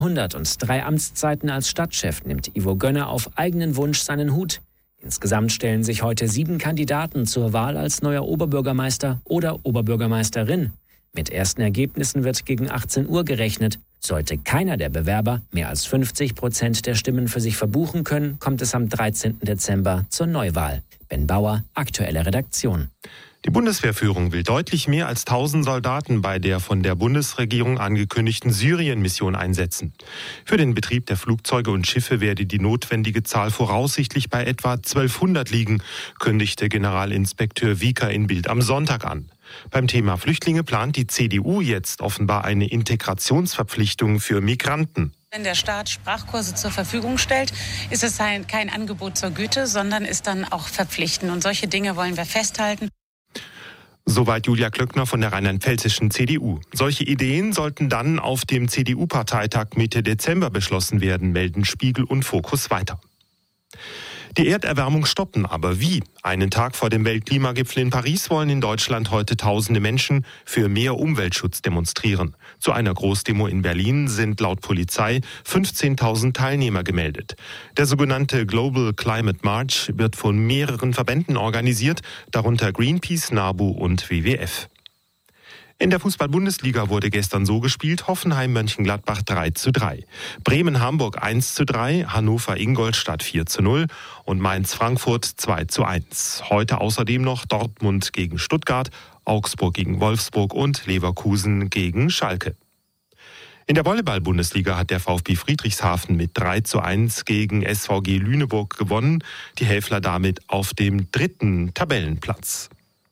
103 Amtszeiten als Stadtchef nimmt Ivo Gönner auf eigenen Wunsch seinen Hut. Insgesamt stellen sich heute 7 Kandidaten zur Wahl als neuer Oberbürgermeister oder Oberbürgermeisterin. Mit ersten Ergebnissen wird gegen 18 Uhr gerechnet. Sollte keiner der Bewerber mehr als 50% der Stimmen für sich verbuchen können, kommt es am 13. Dezember zur Neuwahl. Ben Bauer, aktuelle Redaktion. Die Bundeswehrführung will deutlich mehr als 1000 Soldaten bei der von der Bundesregierung angekündigten Syrien-Mission einsetzen. Für den Betrieb der Flugzeuge und Schiffe werde die notwendige Zahl voraussichtlich bei etwa 1200 liegen, kündigte Generalinspekteur Wieker in Bild am Sonntag an. Beim Thema Flüchtlinge plant die CDU jetzt offenbar eine Integrationsverpflichtung für Migranten. Wenn der Staat Sprachkurse zur Verfügung stellt, ist es kein Angebot zur Güte, sondern ist dann auch verpflichtend. Und solche Dinge wollen wir festhalten. Soweit Julia Klöckner von der rheinland-pfälzischen CDU. Solche Ideen sollten dann auf dem CDU-Parteitag Mitte Dezember beschlossen werden, melden Spiegel und Fokus weiter. Die Erderwärmung stoppen, aber wie? Einen Tag vor dem Weltklimagipfel in Paris wollen in Deutschland heute tausende Menschen für mehr Umweltschutz demonstrieren. Zu einer Großdemo in Berlin sind laut Polizei 15.000 Teilnehmer gemeldet. Der sogenannte Global Climate March wird von mehreren Verbänden organisiert, darunter Greenpeace, NABU und WWF. In der Fußball-Bundesliga wurde gestern so gespielt: Hoffenheim-Mönchengladbach 3:3, Bremen-Hamburg 1:3, Hannover-Ingolstadt 4:0 und Mainz-Frankfurt 2:1. Heute außerdem noch Dortmund gegen Stuttgart, Augsburg gegen Wolfsburg und Leverkusen gegen Schalke. In der Volleyball-Bundesliga hat der VfB Friedrichshafen mit 3:1 gegen SVG Lüneburg gewonnen, die Häfler damit auf dem 3. Tabellenplatz.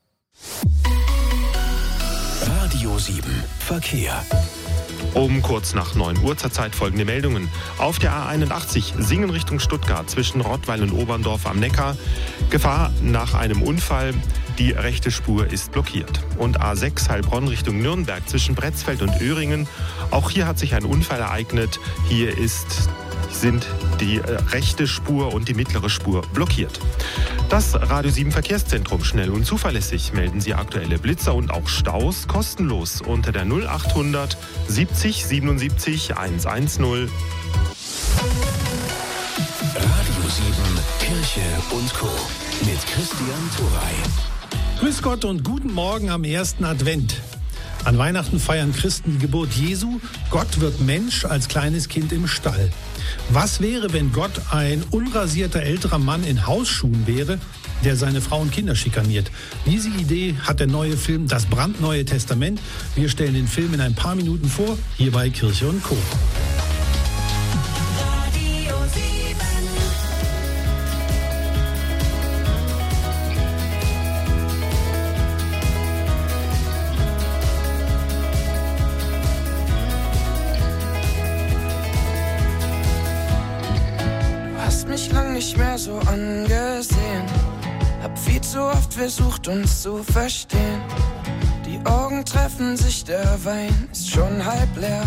Radio 7 Verkehr. Um kurz nach 9 Uhr zurzeit folgende Meldungen. Auf der A81 Singen Richtung Stuttgart zwischen Rottweil und Oberndorf am Neckar. Gefahr nach einem Unfall. Die rechte Spur ist blockiert. Und A6 Heilbronn Richtung Nürnberg zwischen Bretzfeld und Öhringen. Auch hier hat sich ein Unfall ereignet. Hier sind die rechte Spur und die mittlere Spur blockiert. Das Radio 7 Verkehrszentrum, schnell und zuverlässig, melden Sie aktuelle Blitzer und auch Staus kostenlos unter der 0800 70 77 110. Radio 7 Kirche und Co. mit Christian Thuray. Grüß Gott und guten Morgen am ersten Advent. An Weihnachten feiern Christen die Geburt Jesu. Gott wird Mensch als kleines Kind im Stall. Was wäre, wenn Gott ein unrasierter älterer Mann in Hausschuhen wäre, der seine Frau und Kinder schikaniert? Diese Idee hat der neue Film Das brandneue Testament. Wir stellen den Film in ein paar Minuten vor, hier bei Kirche und Co. Nicht mehr so angesehen, hab viel zu oft versucht uns zu verstehen. Die Augen treffen sich, der Wein ist schon halb leer.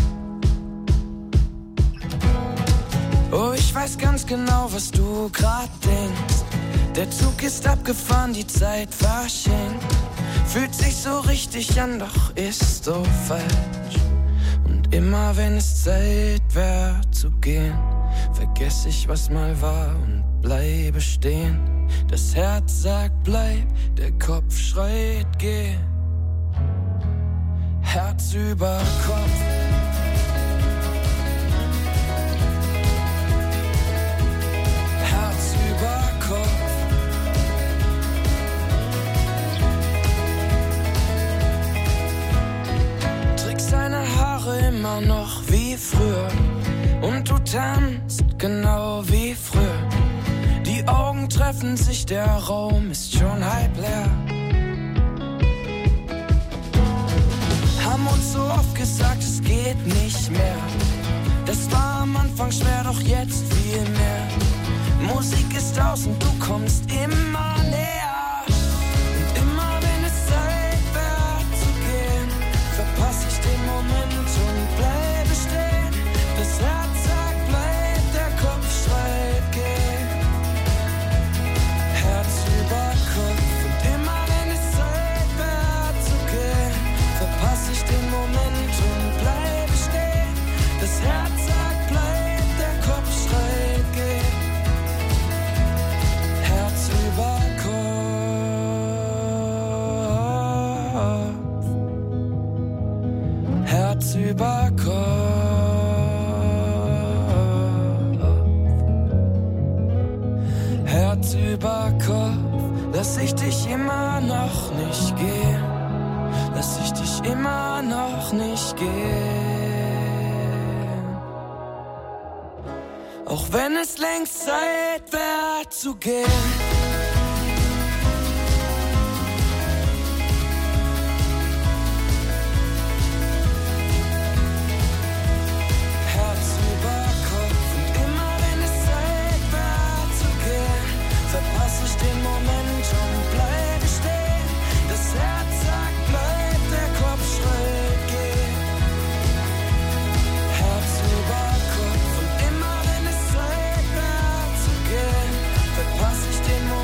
Oh, ich weiß ganz genau, was du grad denkst. Der Zug ist abgefahren, die Zeit verschenkt. Fühlt sich so richtig an, doch ist so falsch. Und immer wenn es Zeit wär zu gehen, vergess ich, was mal war und bleibe stehen. Das Herz sagt bleib, der Kopf schreit geh. Herz über Kopf. Herz über Kopf. Trägst deine Haare immer noch wie früher. Und du tanzt genau wie früher. Die Augen treffen sich, der Raum ist schon halb leer. Haben uns so oft gesagt, es geht nicht mehr. Das war am Anfang schwer, doch jetzt viel mehr. Musik ist aus und du kommst immer näher. Und immer wenn es Zeit wär zu gehen, verpass ich den Moment und bleibe stehen. Das Herz sagt bleib, der Kopf schreit geh. Herz über Kopf. Und immer wenn es Zeit wär zu gehen, verpass ich den Moment und bleibe stehen. Das Herz ich dich immer noch nicht gehen. Lass ich dich immer noch nicht gehen. Auch wenn es längst Zeit wäre zu gehen. Verpasse ich den Moment und bleibe stehen. Das Herz sagt, bleib, der Kopf schreit, geh. Herz über Kopf und immer wenn es Zeit wäre zu gehen, verpasse ich den Moment.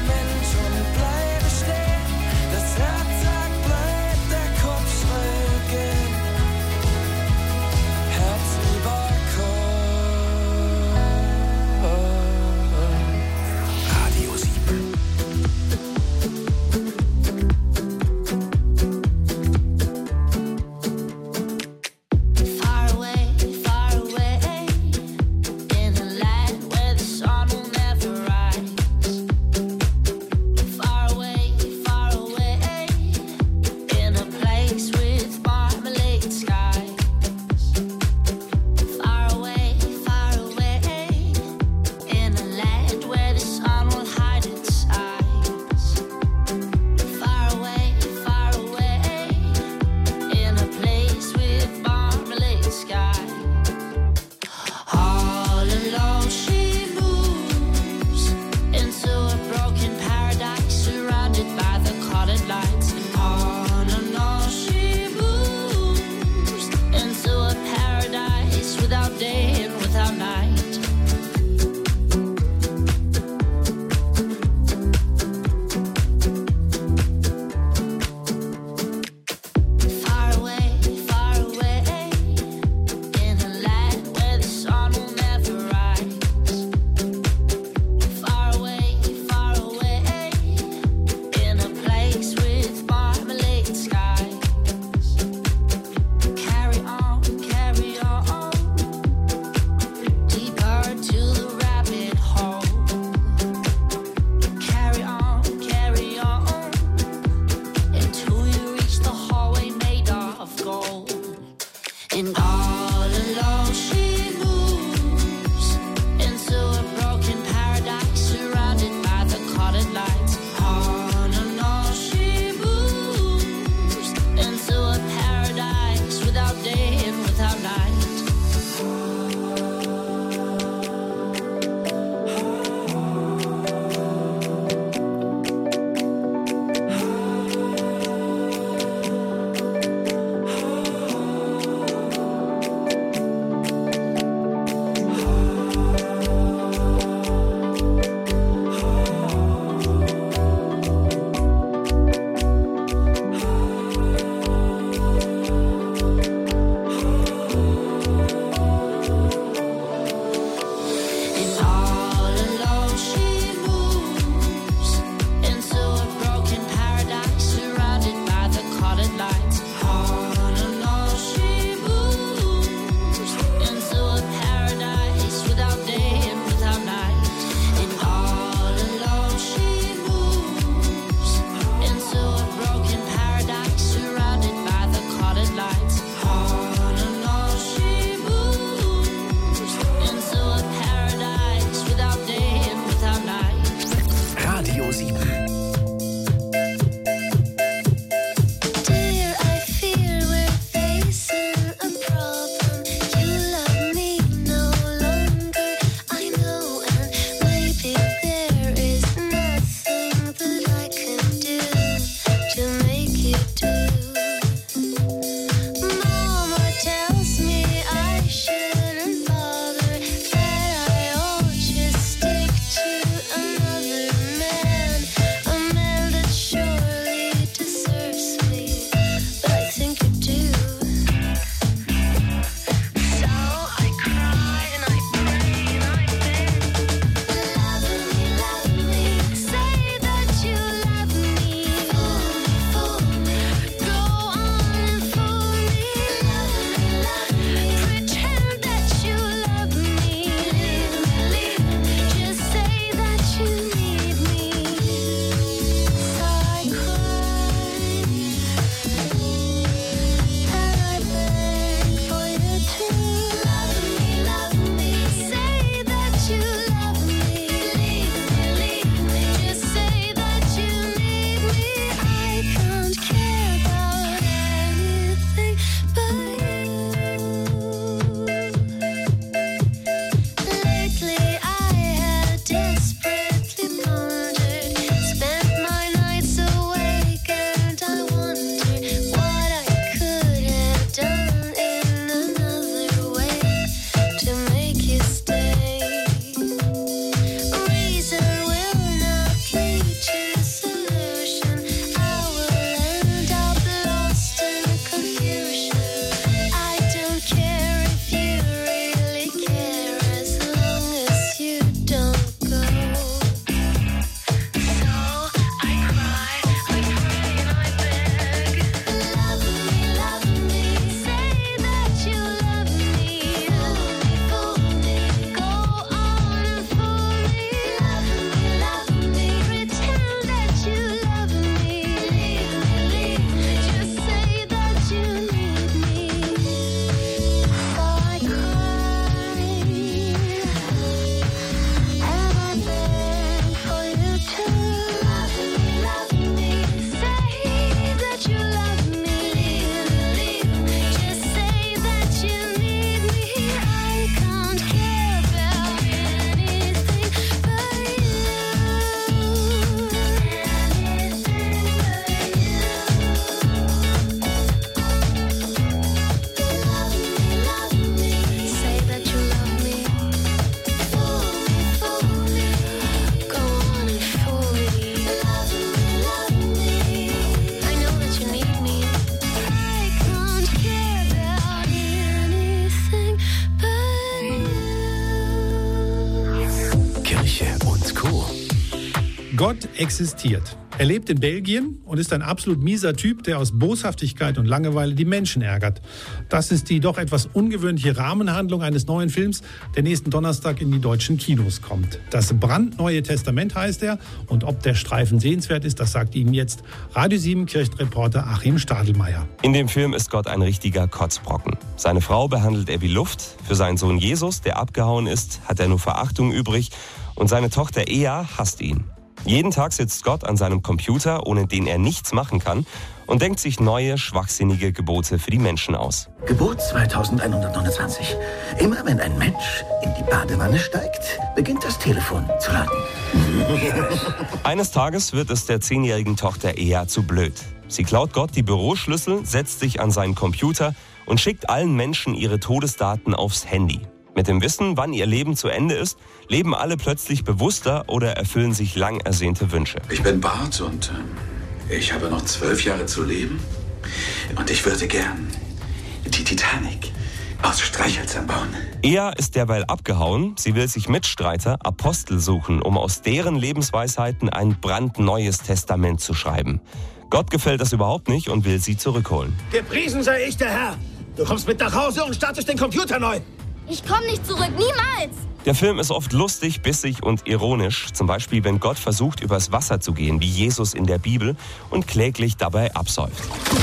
Gott existiert. Er lebt in Belgien und ist ein absolut mieser Typ, der aus Boshaftigkeit und Langeweile die Menschen ärgert. Das ist die doch etwas ungewöhnliche Rahmenhandlung eines neuen Films, der nächsten Donnerstag in die deutschen Kinos kommt. Das brandneue Testament heißt er. Und ob der Streifen sehenswert ist, das sagt Ihnen jetzt Radio 7 Kirchenreporter Achim Stadelmeier. In dem Film ist Gott ein richtiger Kotzbrocken. Seine Frau behandelt er wie Luft. Für seinen Sohn Jesus, der abgehauen ist, hat er nur Verachtung übrig. Und seine Tochter Ea hasst ihn. Jeden Tag sitzt Gott an seinem Computer, ohne den er nichts machen kann, und denkt sich neue, schwachsinnige Gebote für die Menschen aus. Gebot 2129. Immer wenn ein Mensch in die Badewanne steigt, beginnt das Telefon zu läuten. Eines Tages wird es der 10-jährigen Tochter Ea zu blöd. Sie klaut Gott die Büroschlüssel, setzt sich an seinen Computer und schickt allen Menschen ihre Todesdaten aufs Handy. Mit dem Wissen, wann ihr Leben zu Ende ist, leben alle plötzlich bewusster oder erfüllen sich lang ersehnte Wünsche. Ich bin Bart und ich habe noch 12 Jahre zu leben. Und ich würde gern die Titanic aus Streichhölzern bauen. Ea ist derweil abgehauen. Sie will sich Mitstreiter, Apostel suchen, um aus deren Lebensweisheiten ein brandneues Testament zu schreiben. Gott gefällt das überhaupt nicht und will sie zurückholen. Gepriesen sei ich, der Herr. Du kommst mit nach Hause und startest den Computer neu. Ich komme nicht zurück, niemals! Der Film ist oft lustig, bissig und ironisch. Zum Beispiel, wenn Gott versucht, übers Wasser zu gehen, wie Jesus in der Bibel, und kläglich dabei absäuft.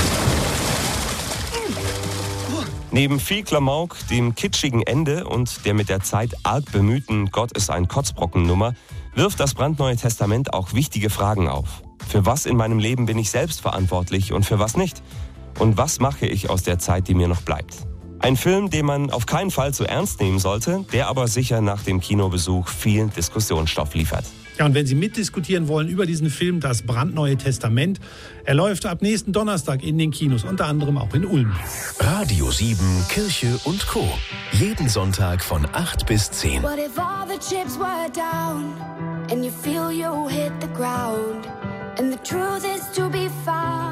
Neben viel Klamauk, dem kitschigen Ende und der mit der Zeit arg bemühten Gott ist ein Kotzbrocken-Nummer, wirft das brandneue Testament auch wichtige Fragen auf. Für was in meinem Leben bin ich selbst verantwortlich und für was nicht? Und was mache ich aus der Zeit, die mir noch bleibt? Ein Film, den man auf keinen Fall zu ernst nehmen sollte, der aber sicher nach dem Kinobesuch viel Diskussionsstoff liefert. Ja, und wenn Sie mitdiskutieren wollen über diesen Film, das brandneue Testament, er läuft ab nächsten Donnerstag in den Kinos, unter anderem auch in Ulm. Radio 7 Kirche und Co. Jeden Sonntag von 8 bis 10. What if all the chips were down and you feel you hit the ground and the truth is to be found?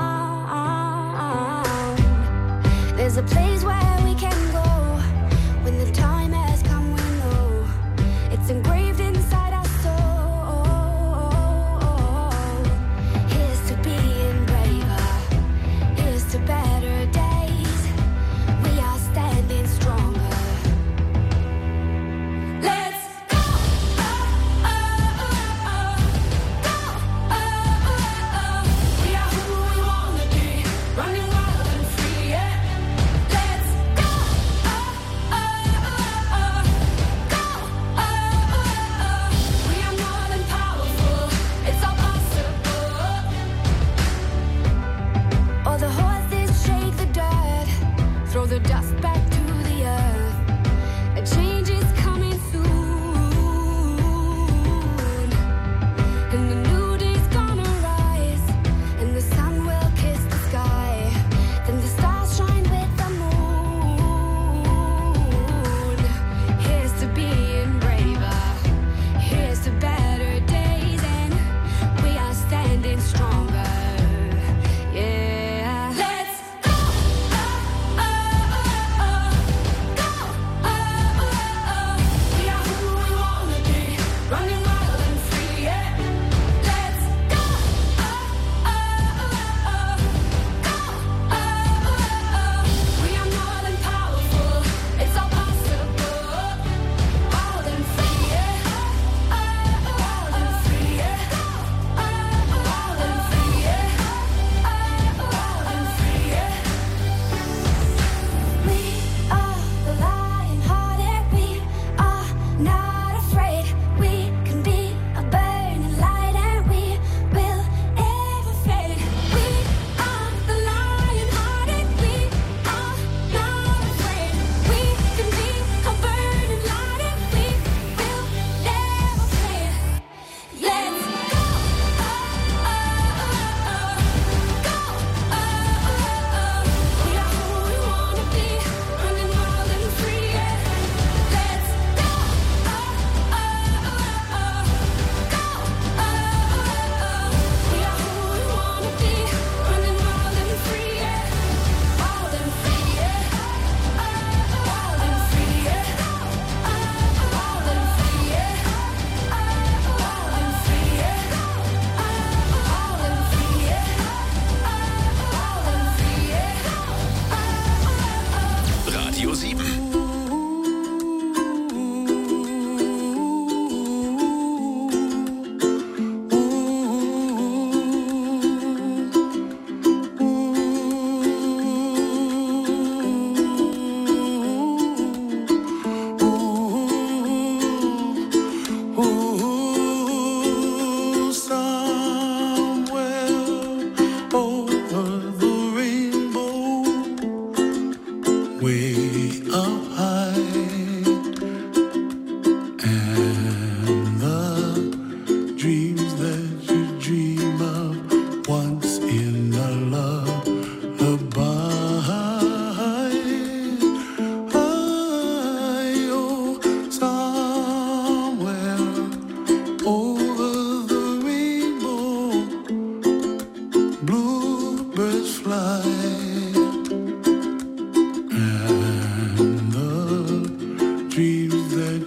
There's a place where we can go when the time has come, we know it's engraved inside our soul. Here's to being braver, here's to better days. We are standing stronger. Let's go! Oh, oh, oh, oh. Go! Oh, oh, oh. We are who we wanna be, running wild and free, yeah. Let's go!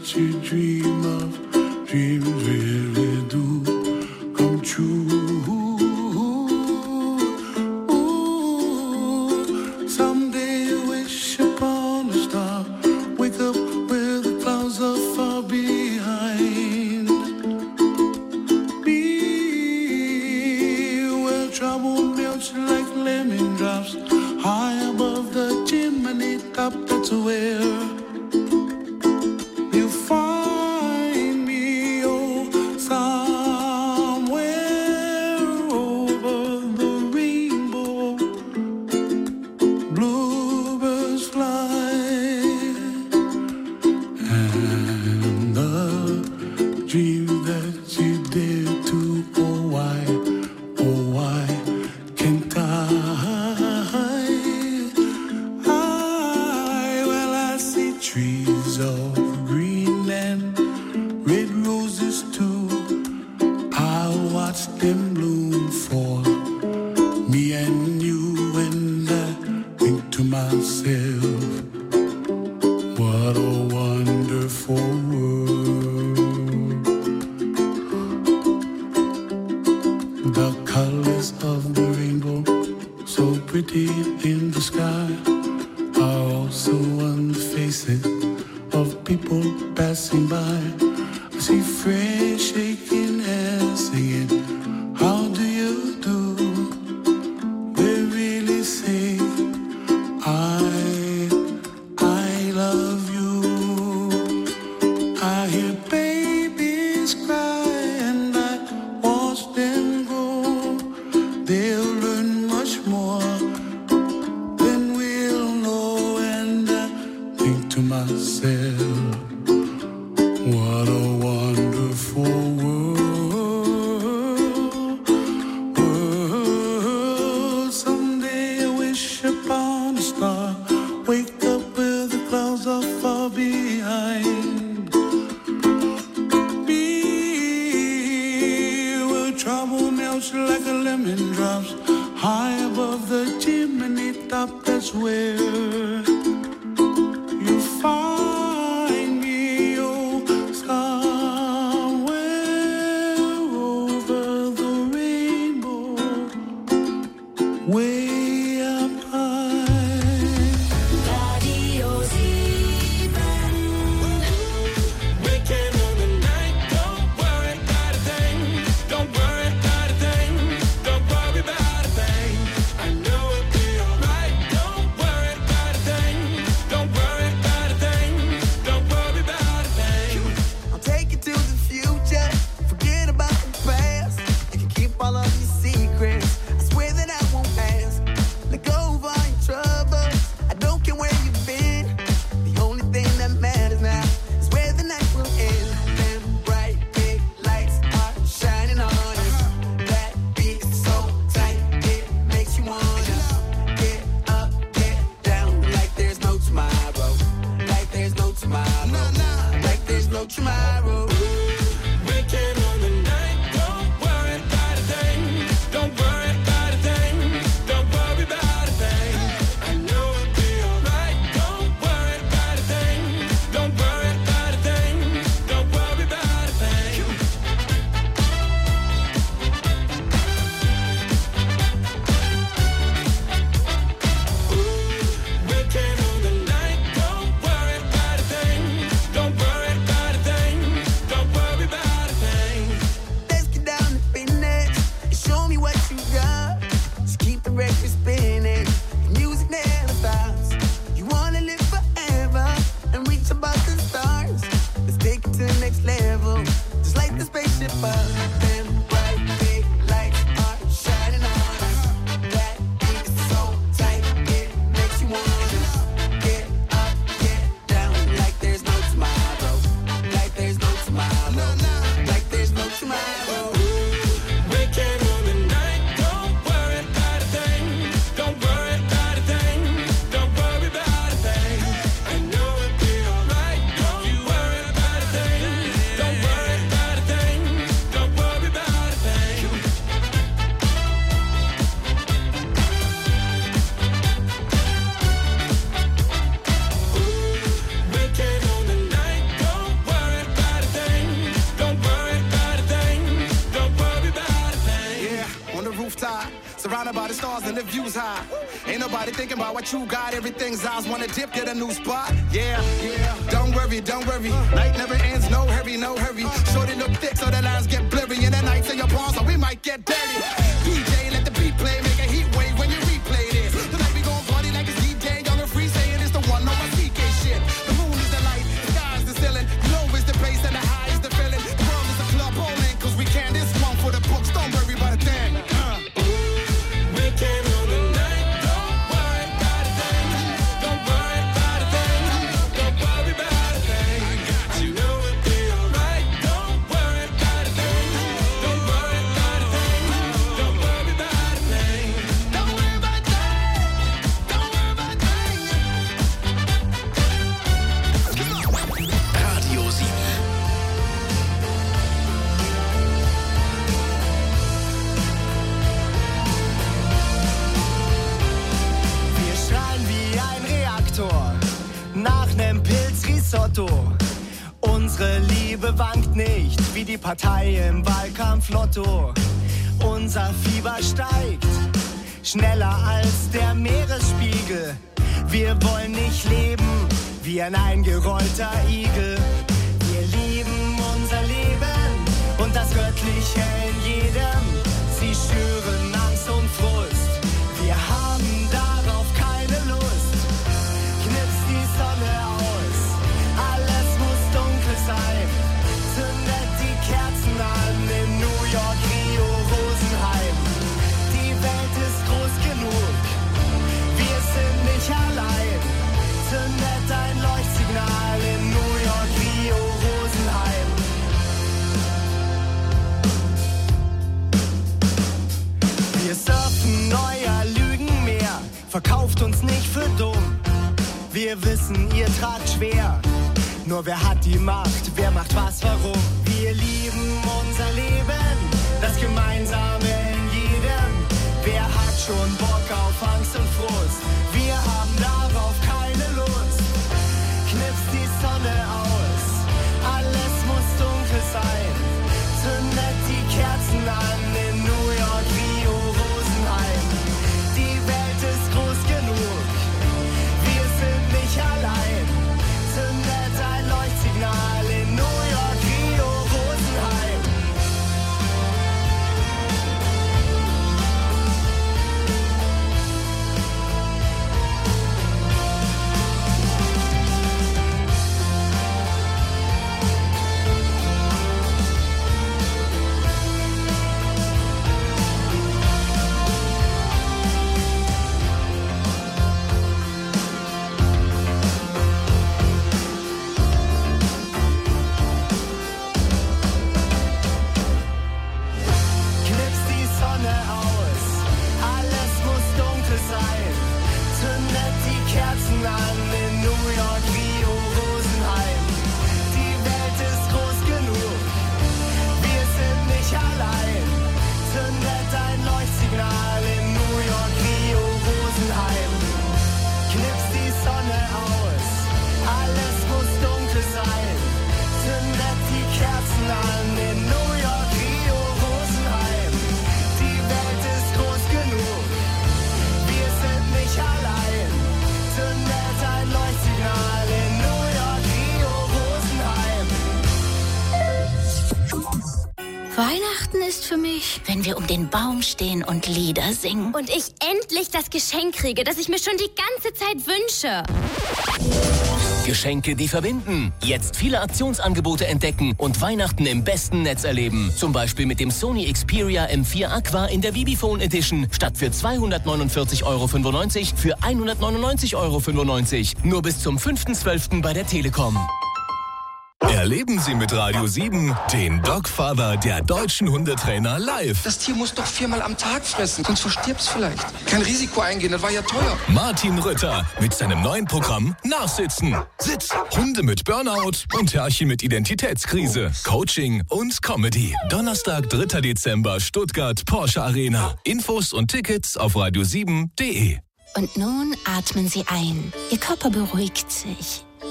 that you dream of, dreams really do come true. Ooh, someday you wish upon a star, wake up where the clouds are far behind. Be where trouble melts like lemon drops, high above the chimney top. That's where you find me, oh, somewhere over the rainbow. Bluebirds fly, and the dream that you dare to, oh why can't I? Trees of green and red roses too, I watch them bloom for me and you, and I think to myself, what a wonderful world. The colors of the rainbow, so pretty in the sky, are also on the faces of people passing by. I see friends shaking hands, singing, how do you do? They really say, I love you. I hear babies cry and I watch them grow. They'll learn much more than we'll know, and I think to myself, what a wonderful world. Someday I wish upon a star, wake up where the clouds are far behind. Be where trouble melts like a lemon drops, high above the chimney top. That's where you find me, oh, somewhere over the rainbow, way up high. Radio 7. Waking on the night, don't worry about a thing. Don't worry about a thing. Don't worry about a thing. I know it'll be alright. Don't worry about a thing. Don't worry about a thing. Don't worry about a thing. I'll take you to the future. Forget about the past. You can keep all of your secrets. I swear that I won't ask. Let go of all your troubles. I don't care where you've been. The only thing that matters now is where the night will end. Them bright big lights are shining on us. That beat is so tight, it makes you wanna get up, get down, like there's no tomorrow. Like there's no tomorrow. Like there's no tomorrow. Waking on the night, don't worry about a thing. Don't worry about a thing. Don't worry about a thing. I know it'll be alright. Don't worry about a thing. Don't worry about a thing. Don't worry about a thing. Waking on the night, don't worry about a thing. Don't worry about a thing. Don't worry about a thing. Let's get down to business and show me what you got. Just keep the record spinning. The music never stops. You wanna live forever and reach above the stars. Let's take it to the next level, just like the spaceship up. Them bright big lights are shining on us. That beat is so tight, it makes you wanna get up, get down, like there's no tomorrow. Like there's no tomorrow. Like there's no tomorrow. Waking on the night, don't worry about a thing. Don't worry about a thing. Don't worry about a thing. I know it'll be alright. Don't worry about a thing. Don't worry about a thing. Don't worry views high. Ain't nobody thinking about what you got. Everything's ours. Wanna dip, get a new spot. Yeah. Don't worry. Night never ends. No hurry. Shorty look thick, so the lines get blurry. And the nights in your palms, so we might get dirty. DJ, let the beat play, make a heat wave when you replay this. Tonight we gon' party like it's DJ, young and free, saying it's the one on my CK shit. The moon is the light, the sky is the ceiling, low is the bass and the high is the feeling. The world is a club bowling, cause we can this one for the books. Don't worry about a thing. We came on the night. Don't worry about a thing. Don't worry about a thing. Don't worry about a thing. You know it'll be alright. Don't worry about a thing. Don't worry about a thing. Don't worry about a thing. Don't worry about a thing. Don't worry about a thing. Radio 7. Wir schreien wie ein Reaktor nach nem Pilzrisotto. Unsere Liebe wankt nicht wie die Partei im Wahlkampf-Lotto. Unser Fieber steigt schneller als der Meeresspiegel. Wir wollen nicht leben wie ein eingerollter Igel. Wir lieben unser Leben und das Göttliche in jedem. Sie schüren Angst und Frust. Wir haben darauf keine Lust. Knips die Sonne aus, alles muss dunkel sein. Zündet die Kerzen an in New York, Rio, Rosenheim. Die Welt ist groß genug, wir sind nicht allein. Zündet ein Leuchtsignal in New York, Rio, Rosenheim. Wir surfen euer Lügenmeer, verkauft uns nicht für dumm. Wir wissen, ihr tragt schwer, nur wer hat die Macht, wer macht was, warum? Wir lieben unser Leben, das Gemeinsame in jedem. Wer hat schon Bock auf Angst und Frust? Wir haben darauf keine Lust. Knipst die Sonne aus, alles muss dunkel sein. Zündet die Kerzen an in New York, Rio, Rosenheim. Die Welt ist groß genug, wir sind nicht allein. Zündet ein Leuchtsignal in New York, Rio, Rosenheim. Knipst die Sonne aus, alles muss dunkel sein. Zündet die Kerzen an in New York, Rio, Rosenheim. Die Welt ist groß genug, wir sind nicht allein. Zündet ein Leuchtsignal in New York, Rio, Rosenheim. Knipst die Sonne aus, alles muss dunkel sein. Zündet die Kerzen an in New York, Rio, Rosenheim. Die Welt ist groß genug, wir sind nicht allein. Zündet ein Leuchtsignal in New York, Rio, Rosenheim. Weihnachten ist für mich, wenn wir um den Baum stehen und Lieder singen. Und ich endlich das Geschenk kriege, das ich mir schon die ganze Zeit wünsche. Geschenke, die verbinden. Jetzt viele Aktionsangebote entdecken und Weihnachten im besten Netz erleben. Zum Beispiel mit dem Sony Xperia M4 Aqua in der Vivifone Edition. Statt für 249,95 € für 199,95 €. Nur bis zum 5.12. bei der Telekom. Erleben Sie mit Radio 7 den Dogfather der deutschen Hundetrainer live. Das Tier muss doch 4-mal am Tag fressen, sonst verstirbt's vielleicht. Kein Risiko eingehen, das war ja teuer. Martin Rütter mit seinem neuen Programm Nachsitzen. Sitz, Hunde mit Burnout und Herrchen mit Identitätskrise. Coaching und Comedy. Donnerstag, 3. Dezember, Stuttgart, Porsche Arena. Infos und Tickets auf radio7.de. Und nun atmen Sie ein. Ihr Körper beruhigt sich.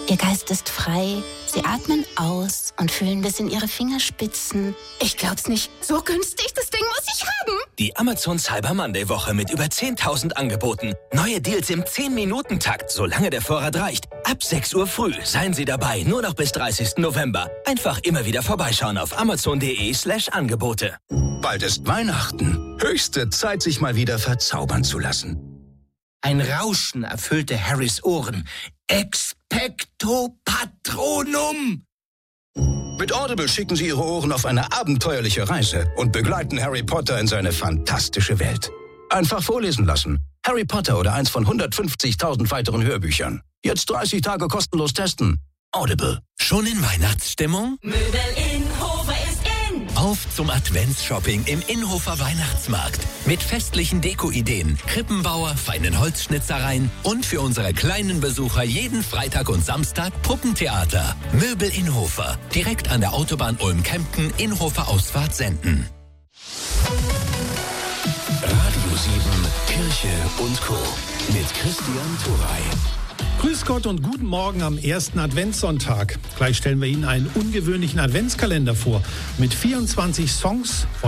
Ihr Geist ist frei, Sie atmen aus und fühlen bis in Ihre Fingerspitzen. Ich glaub's nicht, so günstig, das Ding muss ich haben. Die Amazon Cyber Monday Woche mit über 10.000 Angeboten. Neue Deals im 10-Minuten-Takt, solange der Vorrat reicht. Ab 6 Uhr früh seien Sie dabei, nur noch bis 30. November. Einfach immer wieder vorbeischauen auf amazon.de/Angebote. Bald ist Weihnachten. Höchste Zeit, sich mal wieder verzaubern zu lassen. Ein Rauschen erfüllte Harrys Ohren. Expecto Patronum! Mit Audible schicken Sie Ihre Ohren auf eine abenteuerliche Reise und begleiten Harry Potter in seine fantastische Welt. Einfach vorlesen lassen. Harry Potter oder eins von 150.000 weiteren Hörbüchern. Jetzt 30 Tage kostenlos testen. Audible. Schon in Weihnachtsstimmung? Möbel Innhofer ist in! Auf zum Adventsshopping im Innhofer Weihnachtsmarkt. Mit festlichen Deko-Ideen, Krippenbauer, feinen Holzschnitzereien und für unsere kleinen Besucher jeden Freitag und Samstag Puppentheater. Möbel Innhofer. Direkt an der Autobahn Ulm-Kempten, Innhofer Ausfahrt Senden. Radio 7, Kirche und Co. mit Christian Turey. Grüß Gott und guten Morgen am ersten Adventssonntag. Gleich stellen wir Ihnen einen ungewöhnlichen Adventskalender vor mit 24 Songs von